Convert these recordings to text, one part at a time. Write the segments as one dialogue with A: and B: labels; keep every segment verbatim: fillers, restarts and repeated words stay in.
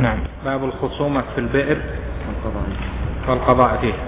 A: نعم. باب الخصومة في البئر والقضاء فيه.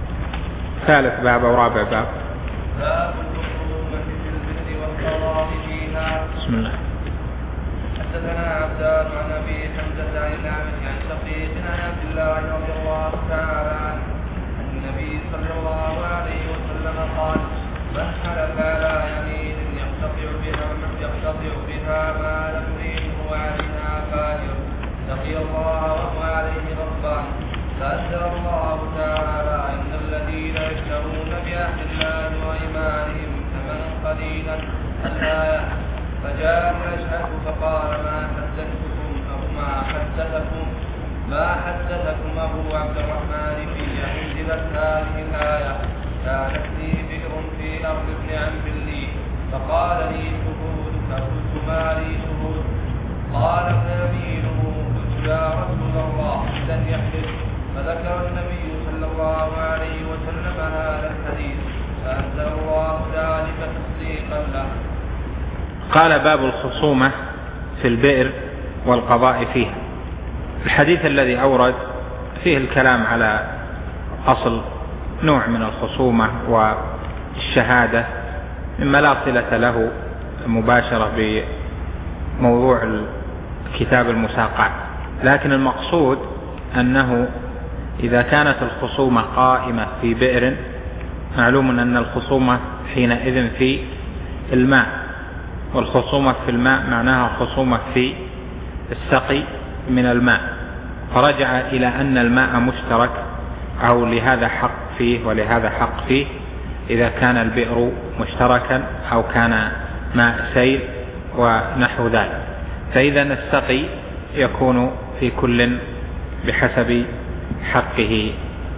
A: ثالث باب أو رابع باب.
B: باب الخصومة في البئر والقضاء فيها.
A: بسم الله.
B: حدثنا عبدان عن أبي حمزة عن الأعمش عن شقيق عن عبد الله رضي الله تعالى عنه عن النبي صلى الله عليه وسلم قال: من حلف على يمين يقتطع بها يقتطع بها مال امرئ هو عليها فاجر لقي الله وهو عليه غضبان، فأنزل الله تعالى: إن الذين يشترون بعهد الله وأيمانهم ثمنا قليلا الآية. فجاء الأشهد فقال: ما حدثتكم أو ما حدثكم ما حدثكم أبو عبد الرحمن في أنزلت هذه الآية. كانت لي بئر في أرض ابن عم لي فقال لي شهود فقلت ما لي شهود؟ قال: فيمينه. قلت: يا رسول الله لن يحلف. فذكر النبي صلى الله عليه وسلم هذا الحديث فأنزل الله ذلك تصديقا له.
A: قال: باب الخصومة في البئر والقضاء فيها. الحديث الذي أورد فيه الكلام على أصل نوع من الخصومة والشهادة مما لا صلة له مباشرة بموضوع كتاب المساقات، لكن المقصود أنه إذا كانت الخصومة قائمة في بئر، معلوم أن الخصومة حينئذ في الماء، والخصومة في الماء معناها خصومة في السقي من الماء، فرجع إلى أن الماء مشترك أو لهذا حق فيه ولهذا حق فيه إذا كان البئر مشتركا أو كان ماء سيل ونحو ذلك. فإذا السقي يكون في كل بحسب حقه.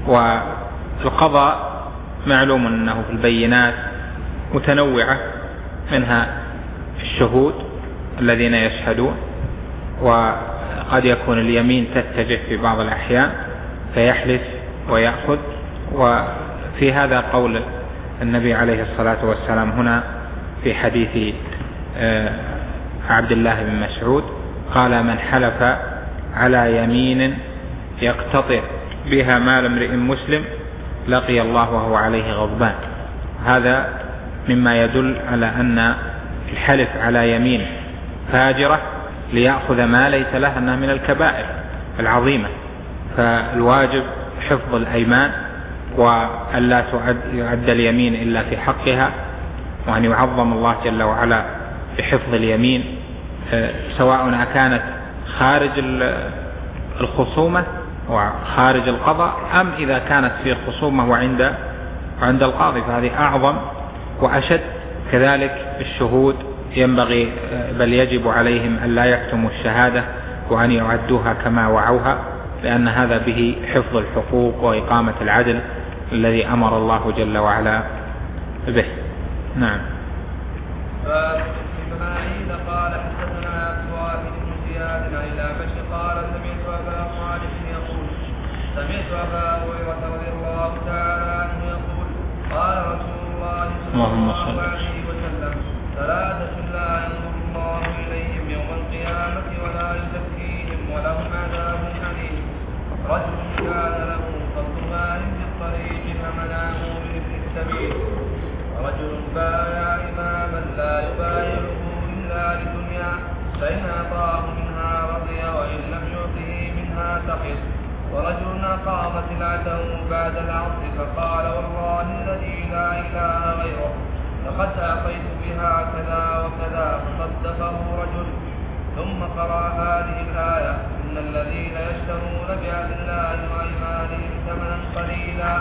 A: والقضاء معلوم أنه في البينات متنوعة، منها الشهود الذين يشهدون، وقد يكون اليمين تتجه في بعض الأحيان فيحلف ويأخذ. وفي هذا قول النبي عليه الصلاة والسلام هنا في حديث عبد الله بن مسعود قال: من حلف على يمين يقتطع بها مال امرئ مسلم لقي الله وهو عليه غضبان. هذا مما يدل على أن الحلف على يمين فاجرة ليأخذ ما ليس له أنها من الكبائر العظيمة، فالواجب حفظ الأيمان وأن لا يعد اليمين إلا في حقها، وأن يعظم الله جل وعلا بحفظ اليمين سواء كانت خارج الخصومة وخارج القضاء أم إذا كانت في الخصومة وعند عند القاضي، فهذه أعظم وأشد. كذلك الشهود ينبغي بل يجب عليهم أن لا يكتموا الشهادة وأن يعدوها كما وعوها، لأن هذا به حفظ الحقوق وإقامة العدل الذي أمر الله جل وعلا به. نعم.
B: فإسماعيل قال: حدثنا عبد الواحد بن زياد عن الأعمش قال: سمعت أبا صالح يقول: سمعت أبا هريرة رضي الله تعالى عنه يقول: قال رسول الله صلى الله عليه وسلم: ثلاثة لا ينظر الله إليهم يوم القيامة ولا يزكيهم ولهم عذاب أليم: رجل كان له فضل مال بالطريق فمنعه من ابن السبيل، ورجل بايع إماما لا يبايعه إلا لدنيا فإن أعطاه منها رضي وإن لم يعطه منها سخط، ورجل أقام سلعته بعد العصر فقال: والله الذي لا إله غيره لقد أعطيت بها كذا وكذا، فصدقه رجل. ثم قرأ هذه الآية: إن الذين يشترون بعهد الله وأيمانهم ثمنا قليلا.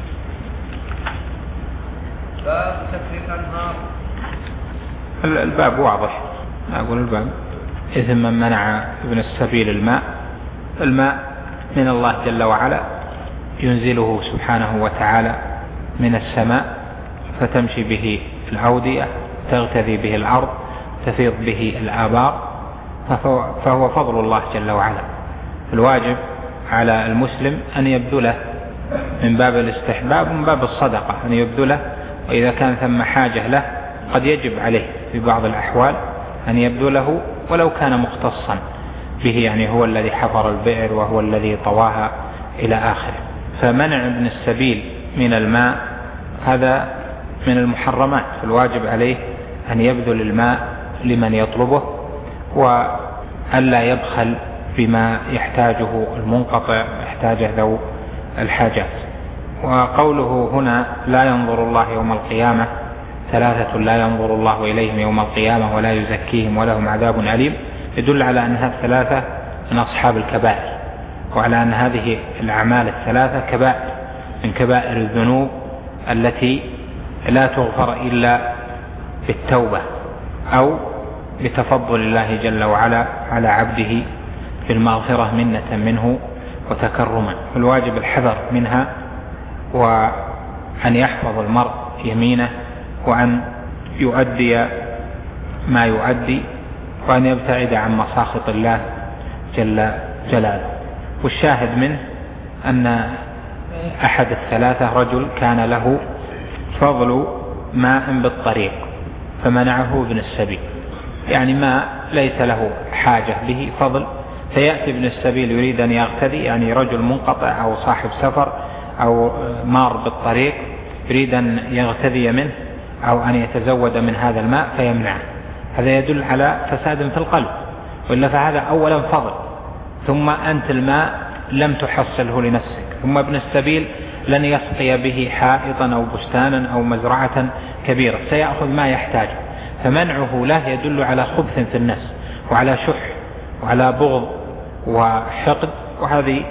B: باب سفك الأنهار.
A: الباب واضح، أقول الباب إذن من منع ابن السبيل الماء، الماء من الله جل وعلا ينزله سبحانه وتعالى من السماء فتمشي به الأودية، تغتذي به الأرض، تفيض به الآبار، فهو فضل الله جل وعلا. الواجب على المسلم أن يبذله من باب الاستحباب ومن باب الصدقة، أن يبذله، وإذا كان ثم حاجة له قد يجب عليه في بعض الأحوال أن يبذله ولو كان مختصا به، يعني هو الذي حفر البئر وهو الذي طواها إلى آخره. فمنع ابن السبيل من الماء هذا من المحرمات، فالواجب عليه أن يبذل الماء لمن يطلبه وألا يبخل بما يحتاجه المنقطع يحتاجه ذو الحاجات. وقوله هنا لا ينظر الله يوم القيامة ثلاثة لا ينظر الله إليهم يوم القيامة ولا يزكيهم ولهم عذاب أليم، يدل على أن هذه الثلاثة من أصحاب الكبائر، وعلى أن هذه الأعمال الثلاثة كبائر من كبائر الذنوب التي لا تغفر إلا بالتوبة أو بتفضل الله جل وعلا على عبده بالمغفرة منة منه وتكرما. الواجب الحذر منها، وأن يحفظ المرء يمينه، وأن يؤدي ما يؤدي، وأن يبتعد عن مساخط الله جل جلاله. والشاهد منه أن أحد الثلاثة رجل كان له فضل ماء بالطريق فمنعه ابن السبيل، يعني ماء ليس له حاجة به فضل، فيأتي ابن السبيل يريد أن يغتدي، يعني رجل منقطع أو صاحب سفر أو مار بالطريق يريد أن يغتدي منه أو أن يتزود من هذا الماء فيمنعه. هذا يدل على فساد في القلب، وإلا فهذا أولا فضل، ثم أنت الماء لم تحصله لنفسك، ثم ابن السبيل لن يسقي به حائطا أو بستانا أو مزرعة كبيرة، سيأخذ ما يحتاجه، فمنعه له يدل على خبث في النفس وعلى شح وعلى بغض وحقد، وهذه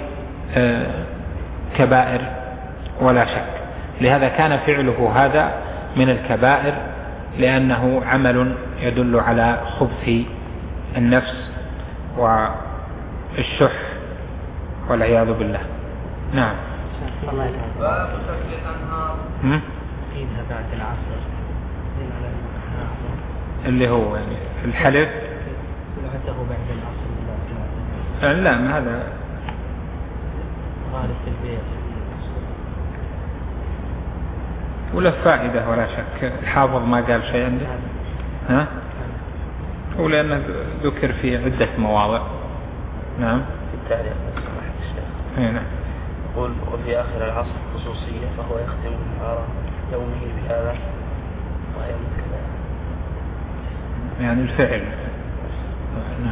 A: كبائر ولا شك. لهذا كان فعله هذا من الكبائر، لأنه عمل يدل على خبث النفس والشح والعياذ بالله. نعم.
B: باب سفك الأنهار
A: فيها بعد العصر اللي هو يعني الحلف بعد العصر. لا ما هذا غالب في البيت ولا فائدة ولا شك. الحافظ ما قال شيء عنده، ها؟ ولأنه ذكر في عدة مواضع. نعم.
C: في التعليق سماحة الشيخ.
A: نعم.
C: يقول وفي آخر العصر خصوصية، فهو يختم نهار يومه بهذا ويوم كذا،
A: يعني الفعل. نعم.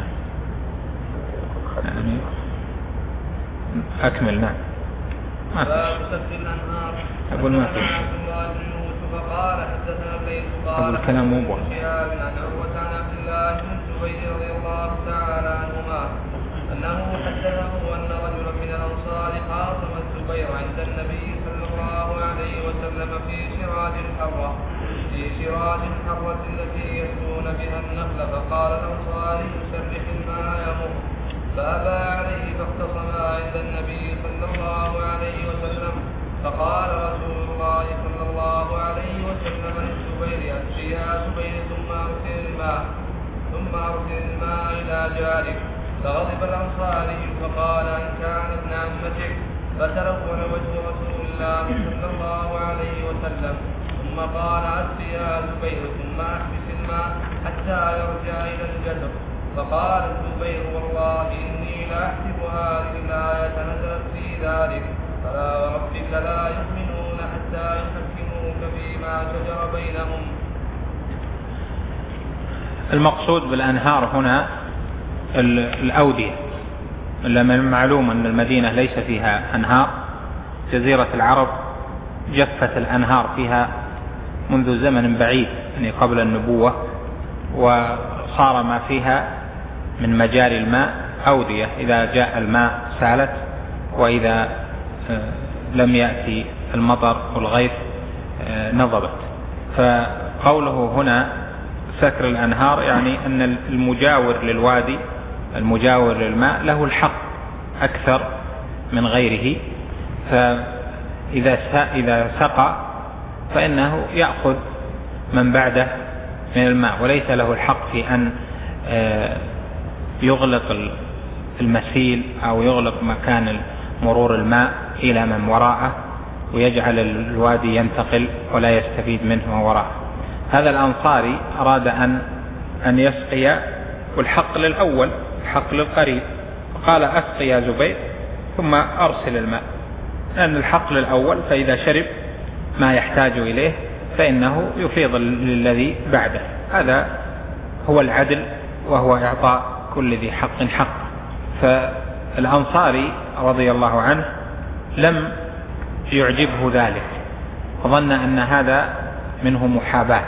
A: يعني أكمل. نعم. ما
B: باب سفك الأنهار.
A: أقول ما في.
B: فقال حدثنا الليث قال
A: الكلام مو بون.
B: عن عروة عن عبد الله بن الزبير رضي الله تعالى عنهما أنه حدثه أن رجلا من الأنصار خاصم الزبير عند النبي صلى الله عليه وسلم في سراج الحرة في سراج الحرة التي يسقون بها النخل، فقال الأنصاري سرح الماء يمر، فأبى عليه فاختصما عند النبي صلى الله عليه وسلم، فقال رسول الله صلى الله عليه وسلم للزبير أسقي يا زبير ثم أرسل الماء ثم أرسل الماء إلى جارك. فغضب الأنصاري فقال إن كان ابن عمتك، فتلون وجه رسول الله صلى الله عليه وسلم، ثم قال أسقي يا زبير ثم أحبس الماء حتى يرجع إلى الجدر. فقال الزبير والله إني لأحسب هذه الآية نزلت في ذلك، فلا وربك لا يؤمنون حتى يحكموك فيما شجر بينهم.
A: المقصود بالأنهار هنا الأودية، لما المعلوم أن المدينة ليس فيها أنهار، جزيرة العرب جفت الأنهار فيها منذ زمن بعيد، يعني قبل النبوة، وصار ما فيها من مجاري الماء أودية، إذا جاء الماء سالت، وإذا لم يأتي المطر والغيث نضبت. فقوله هنا سكر الأنهار يعني أن المجاور للوادي المجاور للماء له الحق أكثر من غيره، فإذا إذا سقى فإنه يأخذ من بعده من الماء، وليس له الحق في أن يغلق المسيل أو يغلق مكان مرور الماء إلى من وراءه ويجعل الوادي ينتقل ولا يستفيد منه من وراءه. هذا الأنصاري أراد أن أن يسقي، والحق للأول الحق للقريب، قال أسقي يا زبير ثم أرسل الماء، لأن الحق للأول، فإذا شرب ما يحتاج إليه فإنه يفيض للذي بعده. هذا هو العدل، وهو إعطاء كل ذي حق حق. فالأنصاري رضي الله عنه لم يعجبه ذلك، وظن أن هذا منه محاباة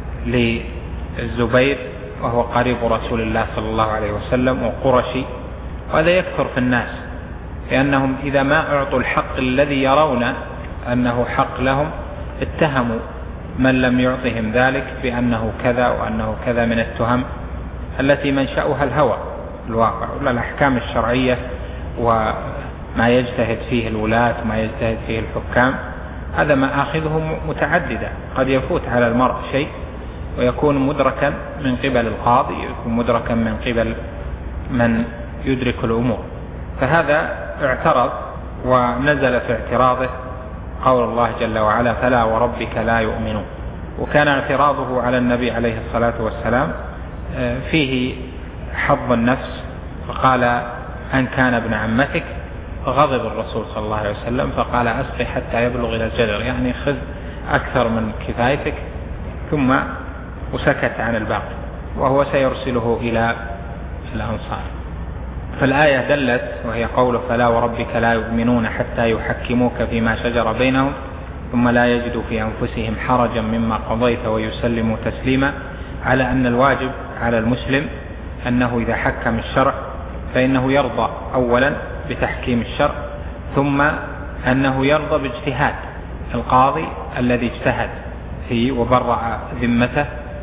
A: للزبير وهو قريب رسول الله صلى الله عليه وسلم وقرشي. وهذا يكثر في الناس، لأنهم إذا ما أعطوا الحق الذي يرون أنه حق لهم اتهموا من لم يعطهم ذلك بأنه كذا وأنه كذا من التهم التي منشأها الهوى الواقع، ولا الأحكام الشرعية وما يجتهد فيه الولاة وما يجتهد فيه الحكام. هذا ما آخذه متعددة، قد يفوت على المرء شيء ويكون مدركا من قبل القاضي، يكون مدركا من قبل من يدرك الأمور. فهذا اعترض، ونزل في اعتراضه قول الله جل وعلا فلا وربك لا يؤمنون. وكان اعتراضه على النبي عليه الصلاة والسلام فيه حظ النفس، فقال أن كان ابن عمتك، غضب الرسول صلى الله عليه وسلم فقال أسقي حتى يبلغ إلى الجدر، يعني خذ أكثر من كفايتك، ثم وسكت عن الباقي، وهو سيرسله إلى الأنصار. فالآية دلت، وهي قوله فلا وربك لا يؤمنون حتى يحكموك فيما شجر بينهم ثم لا يجدوا في أنفسهم حرجا مما قضيت ويسلموا تسليما، على أن الواجب على المسلم أنه إذا حكم الشرع فإنه يرضى أولا بتحكيم الشرع، ثم أنه يرضى باجتهاد القاضي الذي اجتهد فيه وبرع ذمته.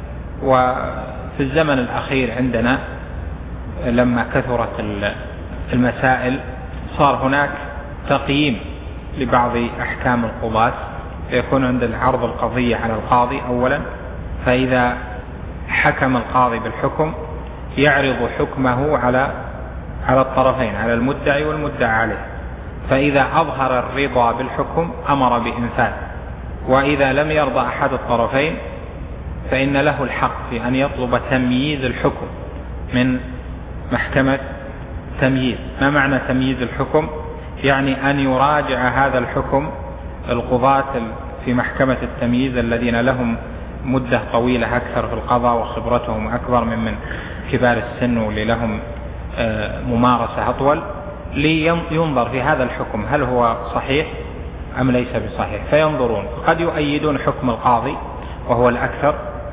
A: وفي الزمن الأخير عندنا لما كثرت المسائل صار هناك تقييم لبعض أحكام القضاة، فيكون عند العرض القضية على القاضي أولا، فإذا حكم القاضي بالحكم يعرض حكمه على على الطرفين، على المدعي والمدعى عليه، فإذا أظهر الرضا بالحكم أمر بإنفاذ، وإذا لم يرضى أحد الطرفين فإن له الحق في أن يطلب تمييز الحكم من محكمة تمييز. ما معنى تمييز الحكم؟ يعني أن يراجع هذا الحكم القضاة في محكمة التمييز الذين لهم مدة طويلة أكثر في القضاء وخبرتهم أكبر من من كبار السن واللي لهم ممارسة أطول، لينظر في هذا الحكم هل هو صحيح أم ليس بصحيح، فينظرون. قد يؤيدون حكم القاضي وهو الأكثر،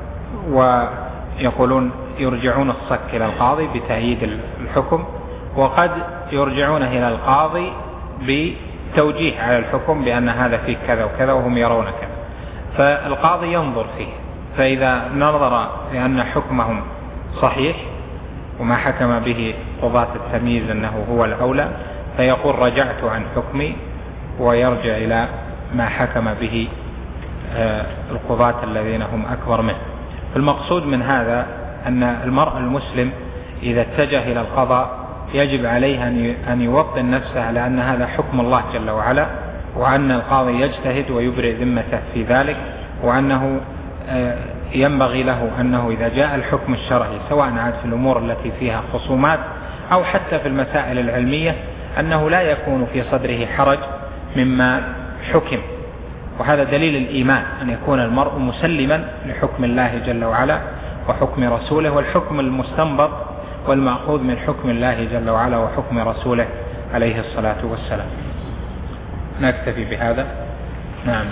A: ويقولون يرجعون الصك إلى القاضي بتأييد الحكم، وقد يرجعونه إلى القاضي بتوجيه على الحكم بأن هذا فيه كذا وكذا وهم يرون كذا، فالقاضي ينظر فيه، فإذا نظر لأن حكمهم صحيح وما حكم به قضاة التمييز أنه هو الأولى فيقول رجعت عن حكمي، ويرجع إلى ما حكم به القضاة الذين هم أكبر منه. المقصود من هذا أن المرء المسلم إذا اتجه إلى القضاء يجب عليه أن يوطن نفسه على أن هذا حكم الله جل وعلا، وأن القاضي يجتهد ويبرئ ذمته في ذلك، وأنه ينبغي له أنه إذا جاء الحكم الشرعي سواء عاد في الأمور التي فيها خصومات أو حتى في المسائل العلمية أنه لا يكون في صدره حرج مما حكم. وهذا دليل الإيمان، أن يكون المرء مسلما لحكم الله جل وعلا وحكم رسوله، والحكم المستنبط والمأخوذ من حكم الله جل وعلا وحكم رسوله عليه الصلاة والسلام. نكتفي بهذا. نعم.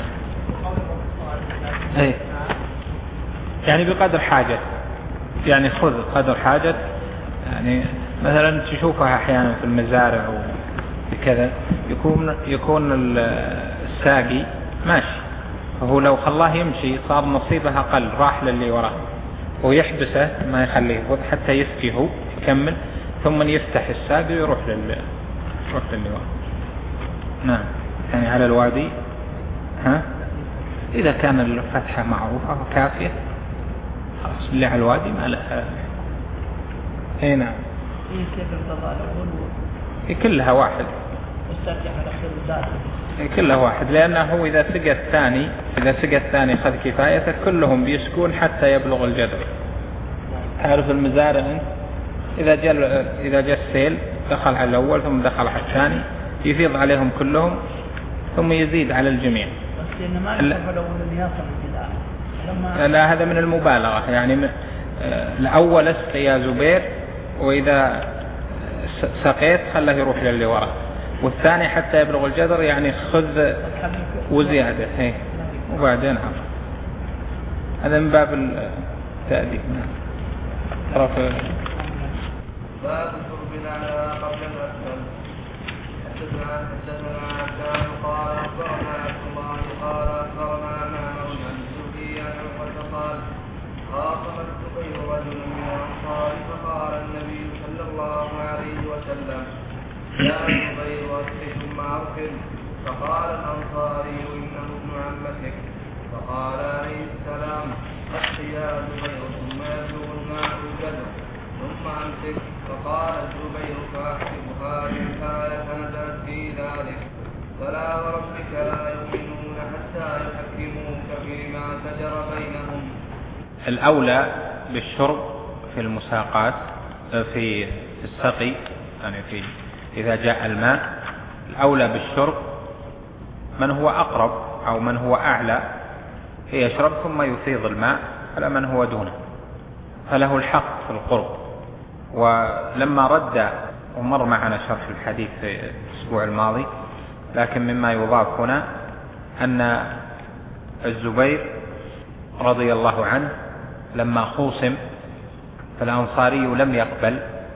A: أي. يعني بقدر حاجة، يعني خذ قدر حاجة، يعني مثلا تشوفها أحيانا في المزارع وكذا يكون يكون الساقي ماشي، فهو لو خلاه يمشي صار نصيبه أقل، راح للي وراه، ويحبسه ما يخليه حتى يسقي هو يكمل، ثم يفتح الساقي ويروح لل يروح للي وراه. نعم. يعني على الوادي ها إذا كان الفتحة معروفة وكافية خلاص، اللي على الوادي ما لها. اي نعم. كلها واحد، كلها واحد، لأنه إذا سقى الثاني إذا سقى الثاني خذ كفايته، كلهم بيسكون حتى يبلغ الجدر. تعرف المزارع إذا جاء إذا جاء السيل دخل على الأول ثم دخل على الثاني يفيض عليهم كلهم ثم يزيد على الجميع.
D: بس إن ما يصف الأول اللي يصل لما
A: لا هذا من المبالغة، يعني الأول اسق يا زبير وإذا سقيت خله يروح للي وراء، والثاني حتى يبلغ الجدر يعني خذ وزيادة هي وبعدين عفو. هذا من باب التأديب.
B: باب شرب العلاء قبل الأسفل. حدثنا حدثنا عبدان قال أخبرنا عبد الله قال أخبرنا معمر عن الزهري عن عروة قال خاصم الزبير رجلا من الأنصار فقال النبي صلى الله عليه وسلم يا زبير أسقي ثم أرسل، فقال الأنصاري إنه ابن عمتك، فقال عليه السلام اسقي يا زبير ثم يبلغ الماء الجدر ثم أمسك. فقال الزبير فأحسب هذه الآية نزلت في ذلك فلا وربك لا يؤمنون حتى يحكموك فيما شجر بينهم.
A: الأولى بالشرب في المساقات في السقي، يعني في إذا جاء الماء الأولى بالشرب من هو أقرب أو من هو أعلى يشرب ثم يفيض الماء على من هو دونه، فله الحق في القرب. ولما رد ومر معنا شرح الحديث في الأسبوع الماضي، لكن مما يضاف هنا أن الزبير رضي الله عنه لما خوصم فالأنصاري لم يقبل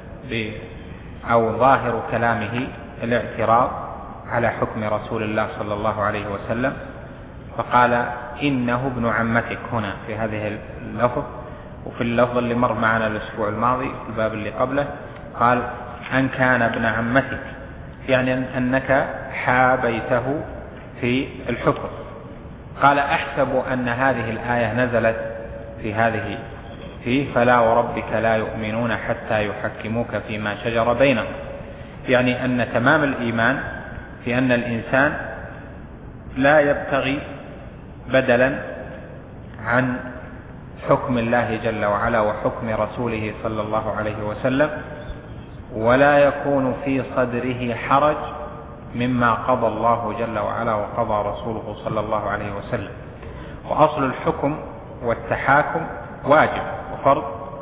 A: أو ظاهر كلامه الاعتراض على حكم رسول الله صلى الله عليه وسلم، فقال إنه ابن عمتك هنا في هذه اللفظ. وفي اللفظ اللي مر معنا الأسبوع الماضي في الباب اللي قبله قال أن كان ابن عمتك، يعني أنك حابيته في الحكم. قال أحسب أن هذه الآية نزلت في هذه فيه فلا وربك لا يؤمنون حتى يحكموك فيما شجر بينهم، يعني أن تمام الإيمان في أن الإنسان لا يبتغي بدلا عن حكم الله جل وعلا وحكم رسوله صلى الله عليه وسلم، ولا يكون في صدره حرج مما قضى الله جل وعلا وقضى رسوله صلى الله عليه وسلم. وأصل الحكم والتحاكم واجب وفرض،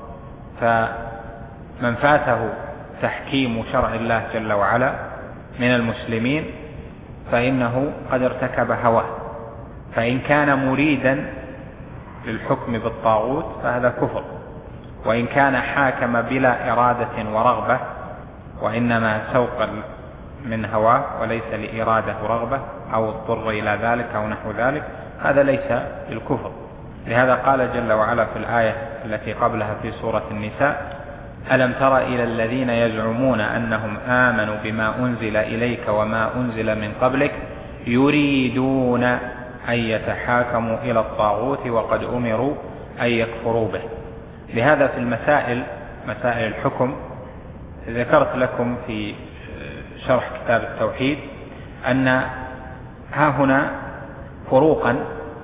A: فمن فاته تحكيم شرع الله جل وعلا من المسلمين فإنه قد ارتكب هواه، فإن كان مريدا للحكم بالطاغوت فهذا كفر، وإن كان حاكم بلا إرادة ورغبة وإنما سوقا من هواه وليس لإرادة ورغبة أو اضطر إلى ذلك أو نحو ذلك هذا ليس بالكفر. لهذا قال جل وعلا في الآية التي قبلها في سورة النساء ألم تر إلى الذين يزعمون أنهم آمنوا بما أنزل إليك وما أنزل من قبلك يريدون أن يتحاكموا إلى الطاغوت وقد أمروا أن يكفروا به. لهذا في المسائل مسائل الحكم ذكرت لكم في شرح كتاب التوحيد أن ها هنا فروقا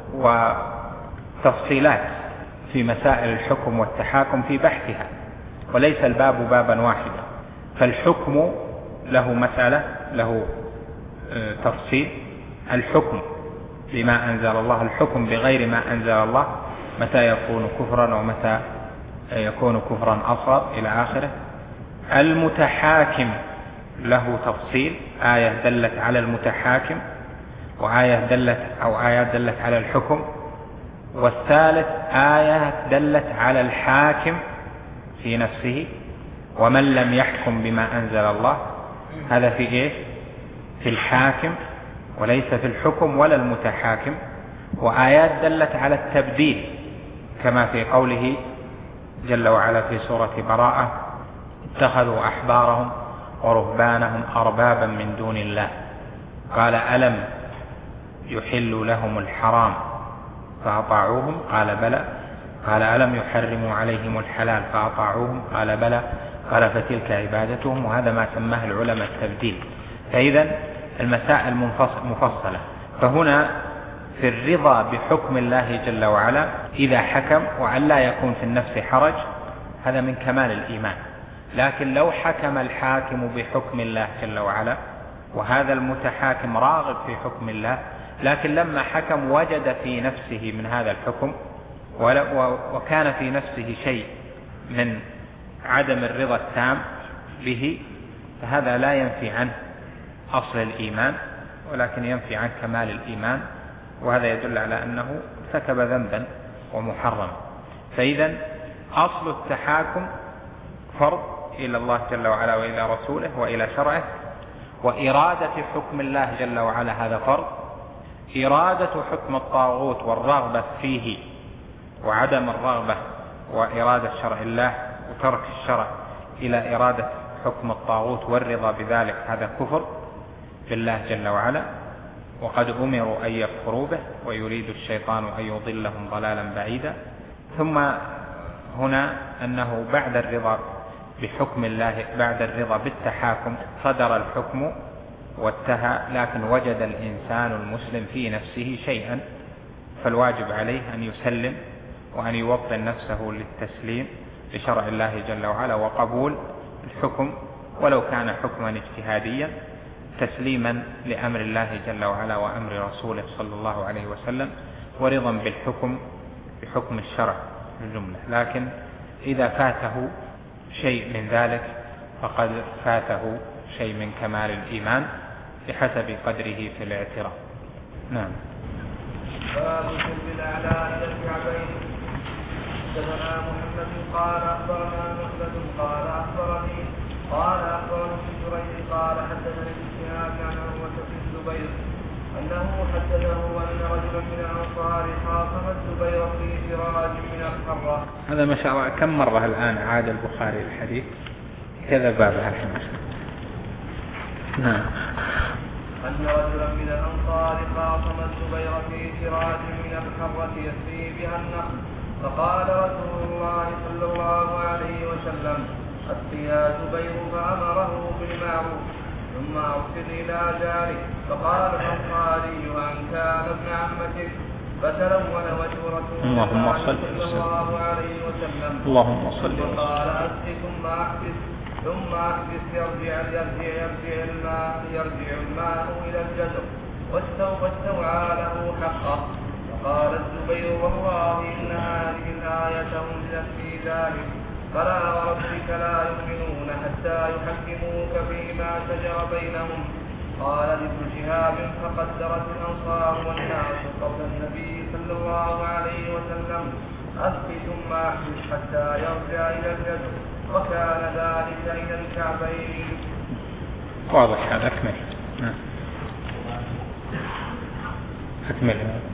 A: وتفصيلات في مسائل الحكم والتحاكم في بحثها، وليس الباب بابا واحدا. فالحكم له مسألة له تفصيل، الحكم بما أنزل الله، الحكم بغير ما أنزل الله، متى يكون كفرا ومتى يكون كفرا أصغر إلى آخره. المتحاكم له تفصيل، آية دلت على المتحاكم وآية دلت أو آيات دلت على الحكم، والثالث آية دلت على الحاكم في نفسه ومن لم يحكم بما أنزل الله، هذا في إيه؟ في الحاكم وليس في الحكم ولا المتحاكم. وآيات دلت على التبديل كما في قوله جل وعلا في سورة براءة اتخذوا أحبارهم ورهبانهم أربابا من دون الله قال ألم يحل لهم الحرام فأطاعوهم قال بلى قال ألم يحرموا عليهم الحلال فأطاعوهم قال بلى قال فتلك عبادتهم. وهذا ما سماه العلماء التبديل. فإذا المسائل مفصلة. فهنا في الرضا بحكم الله جل وعلا إذا حكم وأن لا يكون في النفس حرج، هذا من كمال الإيمان. لكن لو حكم الحاكم بحكم الله جل وعلا، وهذا المتحاكم راغب في حكم الله، لكن لما حكم وجد في نفسه من هذا الحكم وكان في نفسه شيء من عدم الرضا التام به، فهذا لا ينفي عنه أصل الإيمان، ولكن ينفي عن كمال الإيمان، وهذا يدل على أنه ارتكب ذنبا ومحرم. فإذا أصل التحاكم فرض إلى الله جل وعلا وإلى رسوله وإلى شرعه، وإرادة حكم الله جل وعلا هذا فرض. إرادة حكم الطاغوت والرغبة فيه وعدم الرغبة وإرادة شرع الله وترك الشرع إلى إرادة حكم الطاغوت والرضا بذلك، هذا كفر بالله جل وعلا، وقد أمروا أن يكفروا به، ويريد الشيطان أن يضلهم ضلالا بعيدا. ثم هنا أنه بعد الرضا بحكم الله، بعد الرضا بالتحاكم، صدر الحكم وانتهى، لكن وجد الإنسان المسلم في نفسه شيئا، فالواجب عليه أن يسلم وأن يوطن نفسه للتسليم لشرع الله جل وعلا وقبول الحكم ولو كان حكما اجتهاديا، تسليما لأمر الله جل وعلا وأمر رسوله صلى الله عليه وسلم، ورضا بالحكم بحكم الشرع الجملة. لكن إذا فاته شيء من ذلك فقد فاته شيء من كمال الإيمان بحسب قدره في الاعتراف. نعم.
B: باب شرب الأعلى إلى الكعبين. حدثنا محمد قال أخبرنا محمد قال أخبرني قال أخبرني بن جريج قال حدثني الشهاب عن عروة بن الزبير أنه حدثه أن رجلا من الأنصار خاصم الزبير في سراج من الحرة.
A: هذا ما شاء الله كم مرة الآن عاد البخاري الحديث كذا بابها الحين. نعم.
B: أن رجلا من الأنصار خاصم الزبير في سراج من الحرة يسري بها النخل، فقال رسول الله صلى الله عليه وسلم أسقي يا زبير، فأمره بالمعروف ثم أرسل إلى جاره. فقال الأنصاري أن كان ابن عمتك، فتلون وجه رسول الله صلى الله عليه وسلم
A: اللهم صل وسلم.
B: فقال أسق ثم أحبس ثم أحبس يرجع يرجع يرجع الماء يرجع الماء إلى الجزر واستوعى له حقه. فقال الزبير والله إن هذه الآية أنزلت في ذلك، فلا وربك لا يؤمنون حتى يحكموك فيما شجر بينهم. قال ابن شهاب فقدرت الأنصار والناس قول النبي صلى الله عليه وسلم أسق ثم أحبس حتى يرجع إلى الجزر، وكان ذلك إلى الكعبين.
A: واضح هذا. أكمل. أكمل.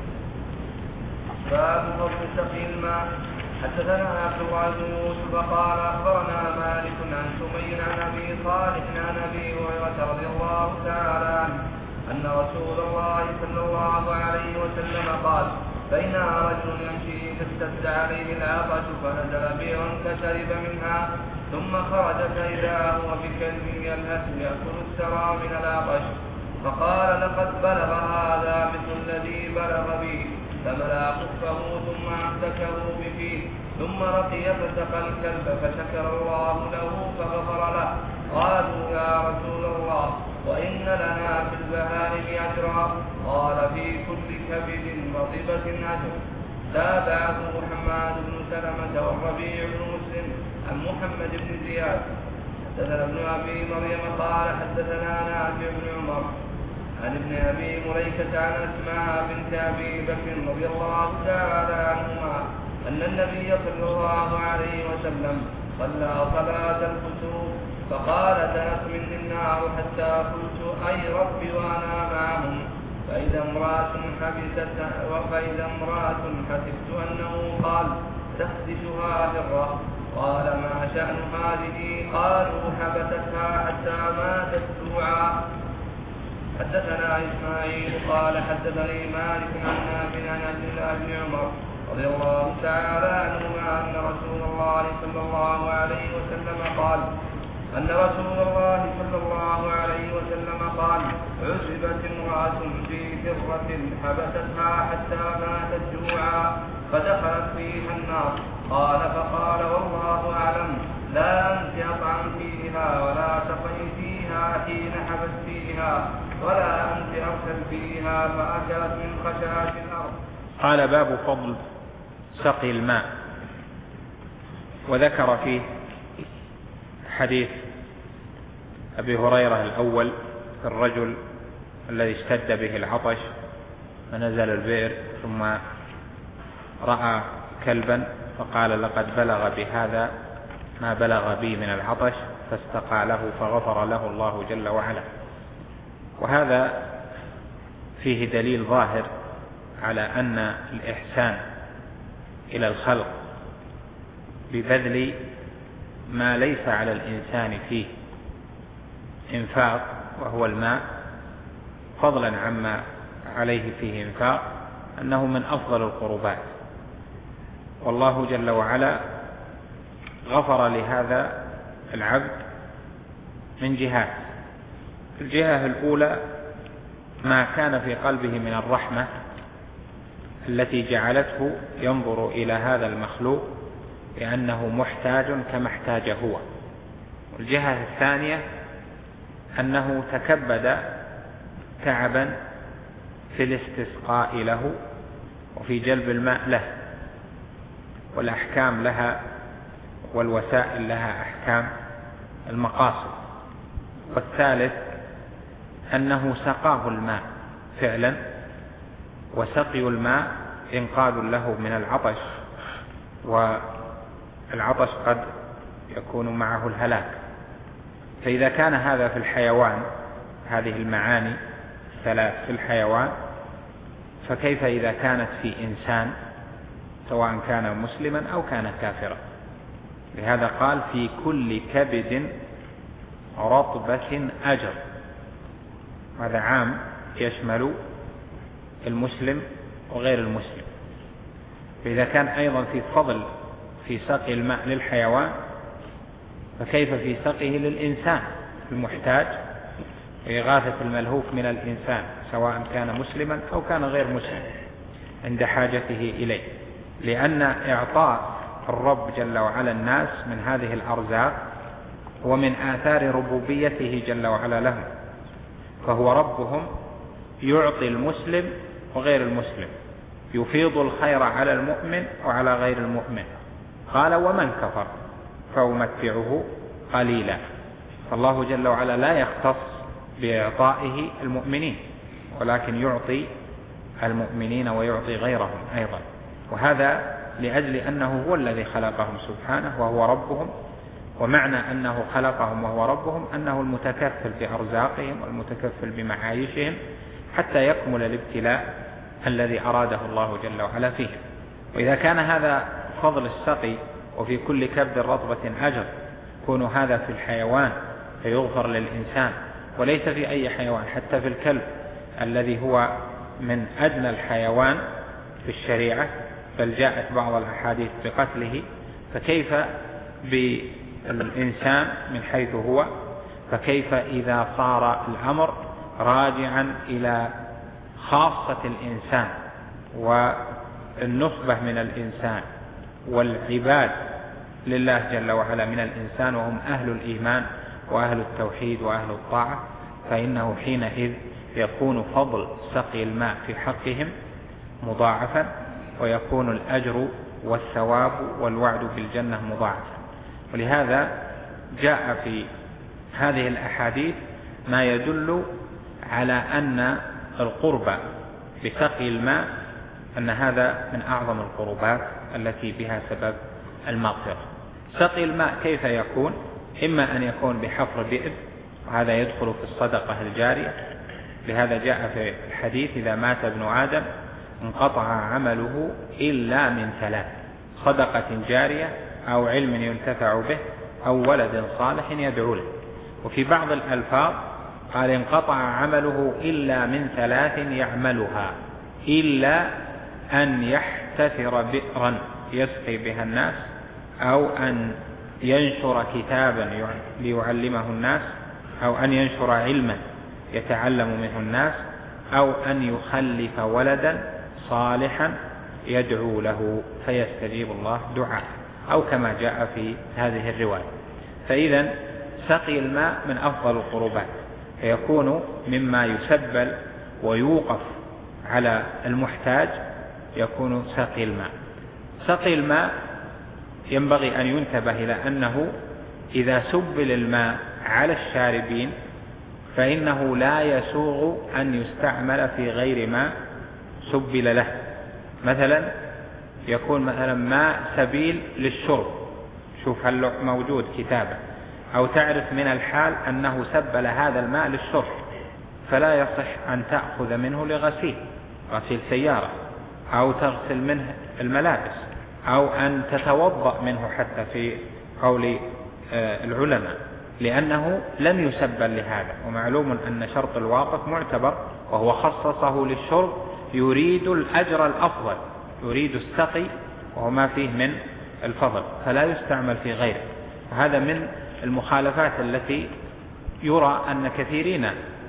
B: باب فضل سقي الماء. حدثنا عبد الله بن يوسف قال أخبرنا مالك عن سمي عن أبي صالح عن أبي هريرة رضي الله تعالى عنه أن رسول الله صلى الله عليه وسلم قال بينما رجل يمشي فاشتد عليه العطش فنزل بئرا فشرب منها ثم خرج فإذا هو بكلب يلهث يأكل الثرى من العطش، فقال لقد بلغ هذا مثل الذي بلغ بي، فملا خفه ثم امسكه بفيه ثم رقي فسقى الكلب فشكر الله له فغفر له. قالوا يا رسول الله وإن لنا في البهائم أجرا؟ قال في كل كبد رطبة أجر. تابعه حماد بن سلمة والربيع بن مسلم عن محمد بن زياد. حدثنا ابن أبي مريم قال حدثنا نافع بن عمر عن ابن أبي مليكة عن أسماء بنت أبي بكر رضي الله تعالى عنهما أن النبي صلى الله عليه وسلم صلى صلاة الكسوف فقال دنت مني النار حتى قلت أي رب وأنا معهم، فإذا امرأة حبست وفإذا امرأة حسبت أنه قال تخدشها هرة. قال ما شأن هذه؟ قالوا حبستها حتى ماتت جوعا. حدثنا إسماعيل قال حدثني مالك عن نافع عن عبد الله بن عمر رضي الله تعالى عنهما أن رسول الله صلى الله عليه وسلم قال أن رسول الله صلى الله عليه وسلم قال عذبت امرأة في فرة حبستها حتى ماتت جوعا فدخلت فيها النار. قال فقال والله أعلم لا أنت أطعم فيها ولا تقي فيها حين حبت فيها ولا أنت أرسل فيها فأكلت من خشاش الأرض.
A: قال باب فضل سقي الماء. وذكر فيه حديث أبي هريرة الأول في الرجل الذي اشتد به العطش فنزل البئر ثم رأى كلبا فقال لقد بلغ بهذا ما بلغ بي من العطش فاستقى له فغفر له الله جل وعلا. وهذا فيه دليل ظاهر على أن الإحسان إلى الخلق ببذل ما ليس على الإنسان فيه إنفاق وهو الماء فضلا عما عليه فيه إنفاق أنه من أفضل القربات. والله جل وعلا غفر لهذا العبد من جهات. الجهة الأولى ما كان في قلبه من الرحمة التي جعلته ينظر إلى هذا المخلوق لأنه محتاج كما احتاج هو. والجهة الثانية أنه تكبد تعبا في الاستسقاء له وفي جلب الماء له، والأحكام لها والوسائل لها أحكام المقاصد. والثالث أنه سقاه الماء فعلا، وسقي الماء إنقاذ له من العطش، والعطش قد يكون معه الهلاك. فإذا كان هذا في الحيوان، هذه المعاني الثلاث في الحيوان، فكيف إذا كانت في إنسان سواء كان مسلما أو كان كافرا؟ لهذا قال في كل كبد رطبة أجر. هذا عام يشمل المسلم وغير المسلم. فإذا كان أيضا في فضل في سقي الماء للحيوان فكيف في سقيه للإنسان المحتاج وإغاثة الملهوف من الإنسان سواء كان مسلما أو كان غير مسلم عند حاجته إليه. لأن إعطاء الرب جل وعلا الناس من هذه الأرزاق ومن آثار ربوبيته جل وعلا لهم، فهو ربهم يعطي المسلم وغير المسلم، يفيض الخير على المؤمن وعلى غير المؤمن. قال ومن كفر فأمتعه قليلا. فالله جل وعلا لا يختص بإعطائه المؤمنين، ولكن يعطي المؤمنين ويعطي غيرهم أيضا. وهذا لأجل أنه هو الذي خلقهم سبحانه وهو ربهم. ومعنى أنه خلقهم وهو ربهم أنه المتكفل بأرزاقهم والمتكفل بمعايشهم حتى يكمل الابتلاء الذي أراده الله جل وعلا فيهم. وإذا كان هذا فضل السقي وفي كل كبد رطبة أجر، يكون هذا في الحيوان فيغفر للإنسان، وليس في أي حيوان، حتى في الكلب الذي هو من أدنى الحيوان في الشريعة، بل جاءت بعض الأحاديث بقتله، فكيف بالإنسان من حيث هو؟ فكيف إذا صار الأمر راجعا إلى خاصة الإنسان والنخبة من الإنسان والعباد لله جل وعلا من الإنسان، وهم أهل الإيمان وأهل التوحيد وأهل الطاعة، فإنه حينئذ يكون فضل سقي الماء في حقهم مضاعفا، ويكون الأجر والثواب والوعد بالجنة مضاعفا. ولهذا جاء في هذه الأحاديث ما يدل على أن القرب بسقي الماء أن هذا من أعظم القربات التي بها سبب المغفرة. سقي الماء كيف يكون؟ إما أن يكون بحفر بئر، وهذا يدخل في الصدقة الجارية. لهذا جاء في الحديث إذا مات ابن آدم انقطع عمله إلا من ثلاث: صدقة جارية أو علم ينتفع به أو ولد صالح يدعو له. وفي بعض الألفاظ قال انقطع عمله إلا من ثلاث يعملها، إلا أن يحتفر بئرا يسقي بها الناس، أو أن ينشر كتابا ليعلمه الناس، أو أن ينشر علما يتعلم منه الناس، أو أن يخلف ولدا صالحا يدعو له فيستجيب الله دعاء، أو كما جاء في هذه الرواية. فإذا سقي الماء من أفضل القربات، فيكون مما يسبل ويوقف على المحتاج يكون سقي الماء. سقي الماء ينبغي أن ينتبه إلى أنه إذا سبل الماء على الشاربين فإنه لا يسوغ أن يستعمل في غير ما سبل له. مثلا يكون مثلا ماء سبيل للشرب، شوف هل موجود كتابة، أو تعرف من الحال أنه سبل هذا الماء للشرب، فلا يصح أن تأخذ منه لغسيل غسيل سيارة، أو تغسل منه الملابس، أو أن تتوضأ منه حتى في قول العلماء، لأنه لم يسبل لهذا. ومعلوم أن شرط الواقف معتبر، وهو خصصه للشرب يريد الأجر الأفضل، يريد السقي وهو ما فيه من الفضل، فلا يستعمل في غيره. هذا من المخالفات التي يرى أن كثيرين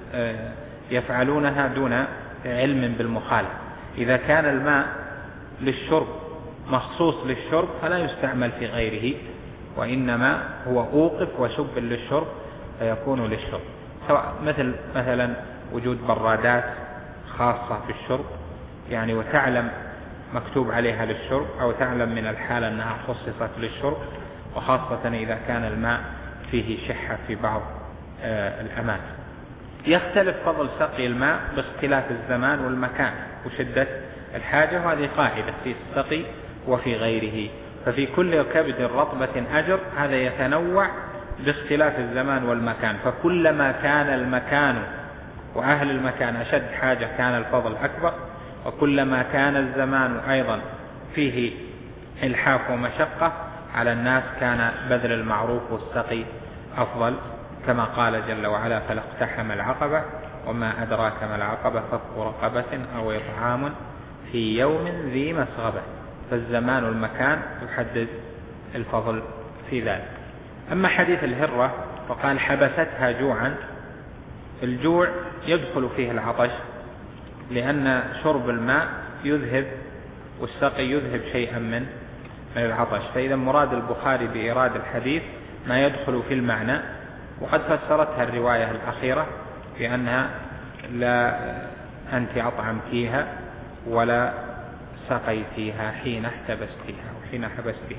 A: يفعلونها دون علم بالمخالف. إذا كان الماء للشرب مخصوص للشرب فلا يستعمل في غيره، وإنما هو أوقف وسبل للشرب فيكون للشرب، سواء مثل مثلا وجود برادات خاصة بالشرب يعني وتعلم مكتوب عليها للشرب، أو تعلم من الحال أنها خصصت للشرب، وخاصة إذا كان الماء فيه شحة في بعض الأماكن. يختلف فضل سقي الماء باختلاف الزمان والمكان وشدة الحاجة، وهذه قاعدة في السقي وفي غيره. ففي كل كبد رطبة أجر، هذا يتنوع باختلاف الزمان والمكان، فكلما كان المكان وأهل المكان أشد حاجة كان الفضل أكبر، وكلما كان الزمان أيضا فيه إلحاف ومشقة على الناس كان بذل المعروف والسقي أفضل، كما قال جل وعلا: فلا اقتحم العقبة وما أدراك ما العقبة فك رقبة أو إطعام في يوم ذي مسغبة. فالزمان والمكان يحدد الفضل في ذلك. أما حديث الهرة فقال حبستها جوعا، الجوع يدخل فيه العطش، لأن شرب الماء يذهب والسقي يذهب شيئا من من العطش. فإذا مراد البخاري بإيراد الحديث ما يدخل في المعنى، وقد فسرتها الرواية الأخيرة بأنها لا أنت أطعمتيها ولا سقيتيها حين احتبستيها وحين حبستيها.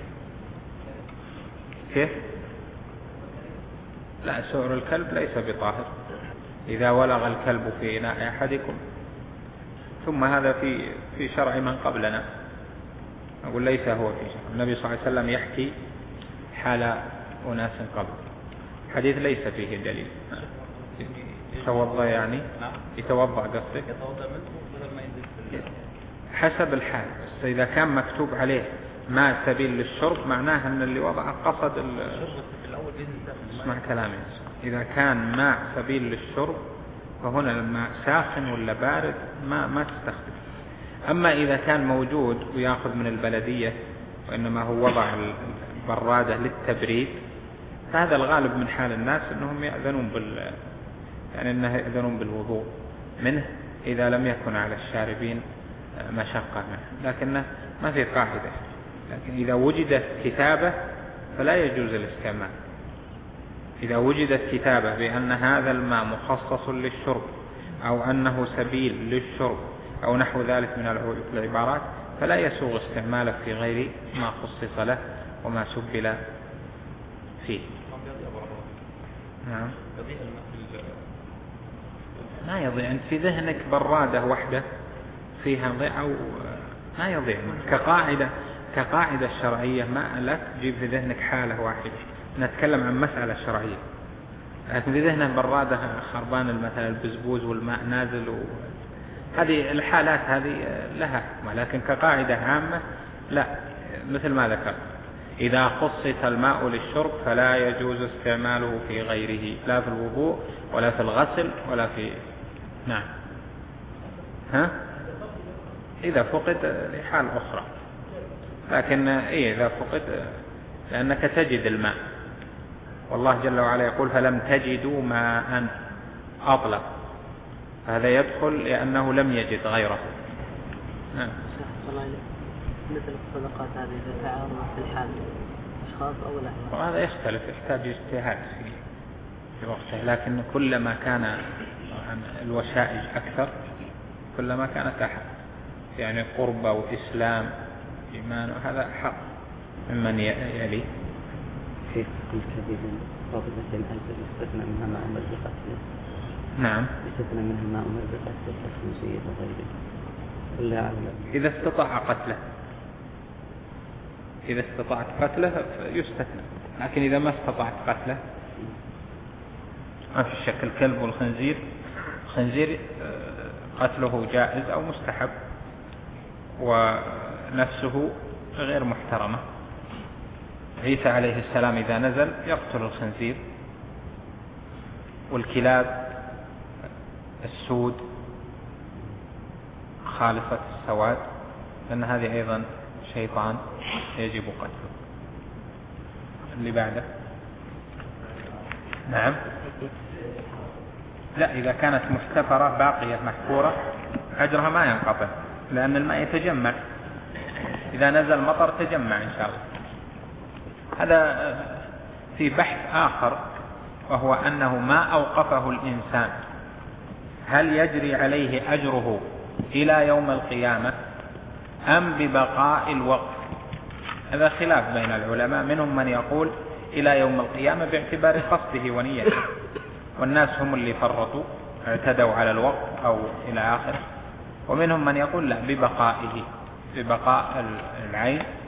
A: كيف؟ لا، سؤر الكلب ليس بطاهر إذا ولغ الكلب في إناء أحدكم. ثم هذا في في شرع من قبلنا، أقول ليس هو في شرع النبي صلى الله عليه وسلم، يحكي حال أناس قبل. حديث ليس فيه دليل. يتوضأ يعني يتوضأ قصدك حسب الحال. بس إذا كان مكتوب عليه ماء سبيل للشرب معناه أن اللي وضع قصد اسمع كلامي. إذا كان ماء سبيل للشرب فهنا الماء ساخن ولا بارد ما ما تستخدم. أما إذا كان موجود ويأخذ من البلدية وإنما هو وضع البرادة للتبريد، فهذا الغالب من حال الناس أنهم يأذنون بال يعني أنه يأذنون بالوضوء منه إذا لم يكن على الشاربين مشقة منه، لكنه ما في قاعدة. لكن إذا وجدت كتابة فلا يجوز الاستعمال. إذا وجدت كتابة بأن هذا الماء مخصص للشرب أو أنه سبيل للشرب أو نحو ذلك من العبارات فلا يسوغ استعماله في غير ما خصص له وما سبل فيه. نعم. ما يضيع. أنت في ذهنك برادة واحدة فيها ضيع أو ما يضيع. كقاعدة كقاعدة الشرعية ما لا تجيب في ذهنك حالة واحدة. نتكلم عن مسألة شرعية. لكن في ذهنك برادة خربان مثلا البزبوز والماء نازل و... هذه الحالات هذه لها، ولكن كقاعدة عامة لا، مثل ما ذكرت إذا خصص الماء للشرب فلا يجوز استعماله في غيره، لا في الوضوء ولا في الغسل ولا في نعم ها إذا فقد لحال أخرى. لكن إيه إذا فقد لأنك تجد الماء، والله جل وعلا يقول فلم تجدوا ماء أطلق، هذا يدخل لأنه لم يجد غيره. نعم.
C: مثل الصدقات هذه إذا تعارضت في الحال يخاف أو لا؟
A: وهذا يختلف، يحتاج اجتهاد في وقته، لكن كلما كان الوشائج أكثر كلما كانت أحق، يعني قربة وإسلام إيمان، وهذا حق ممن يلي.
C: كيف الكبير فاضلة الألف يستثنى منها ما أمر بقتله؟
A: نعم،
C: يستثنى منها ما أمر بقتله الخمسية وغيره، ولا على
A: إذا استطاع قتله، إذا استطعت قتله يستثنى، لكن إذا ما استطعت قتله ما في شك. الكلب والخنزير، الخنزير قتله جائز أو مستحب، ونفسه غير محترمة. عيسى عليه السلام إذا نزل يقتل الخنزير، والكلاب السود خالصة السواد، لأن هذه أيضا شيطان يجب قتله. اللي بعده. نعم. لا، إذا كانت محتفرة باقية محفورة أجرها ما ينقطع، لأن الماء يتجمع، إذا نزل مطر تجمع إن شاء الله. هذا في بحث آخر، وهو أنه ما أوقفه الإنسان هل يجري عليه أجره إلى يوم القيامة أم ببقاء الوقف. هذا خلاف بين العلماء، منهم من يقول إلى يوم القيامة باعتبار قصده ونيته، والناس هم اللي فرطوا اعتدوا على الوقف أو إلى آخره، ومنهم من يقول لا، ببقائه، ببقاء العين